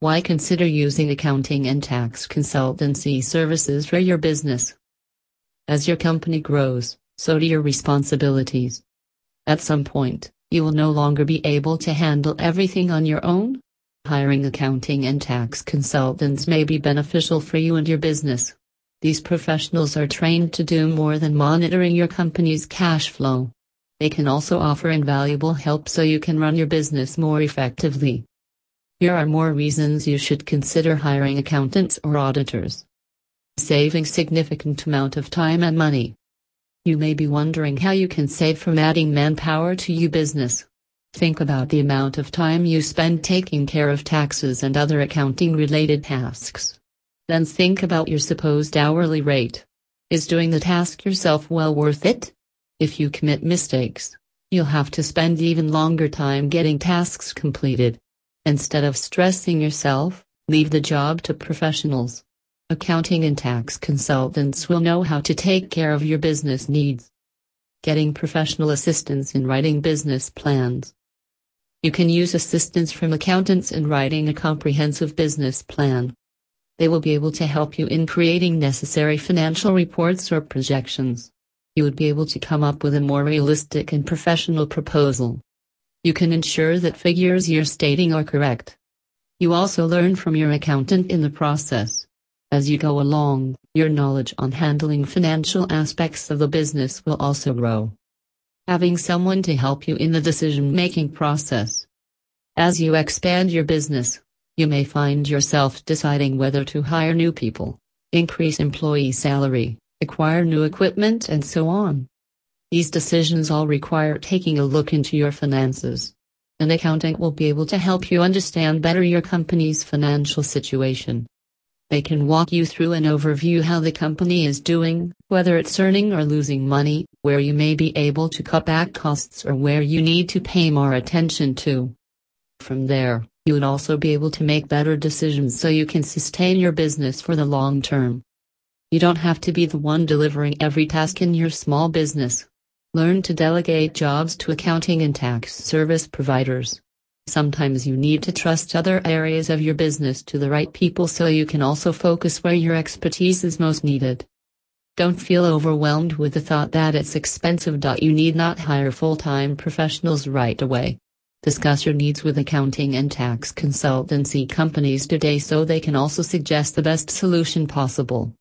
Why consider using accounting and tax consultancy services for your business? As your company grows, so do your responsibilities. At some point, you will no longer be able to handle everything on your own. Hiring accounting and tax consultants may be beneficial for you and your business. These professionals are trained to do more than monitoring your company's cash flow. They can also offer invaluable help so you can run your business more effectively. Here are more reasons you should consider hiring accountants or auditors. Saving significant amount of time and money. You may be wondering how you can save from adding manpower to your business. Think about the amount of time you spend taking care of taxes and other accounting-related tasks. Then think about your supposed hourly rate. Is doing the task yourself well worth it? If you commit mistakes, you'll have to spend even longer time getting tasks completed. Instead of stressing yourself, leave the job to professionals. Accounting and tax consultants will know how to take care of your business needs. Getting professional assistance in writing business plans. You can use assistance from accountants in writing a comprehensive business plan. They will be able to help you in creating necessary financial reports or projections. You would be able to come up with a more realistic and professional proposal. You can ensure that figures you're stating are correct. You also learn from your accountant in the process. As you go along, your knowledge on handling financial aspects of the business will also grow. Having someone to help you in the decision-making process. As you expand your business, you may find yourself deciding whether to hire new people, increase employee salary, acquire new equipment, and so on. These decisions all require taking a look into your finances. An accountant will be able to help you understand better your company's financial situation. They can walk you through an overview how the company is doing, whether it's earning or losing money, where you may be able to cut back costs or where you need to pay more attention to. From there, you would also be able to make better decisions so you can sustain your business for the long term. You don't have to be the one delivering every task in your small business. Learn to delegate jobs to accounting and tax service providers. Sometimes you need to trust other areas of your business to the right people so you can also focus where your expertise is most needed. Don't feel overwhelmed with the thought that it's expensive. You need not hire full-time professionals right away. Discuss your needs with accounting and tax consultancy companies today so they can also suggest the best solution possible.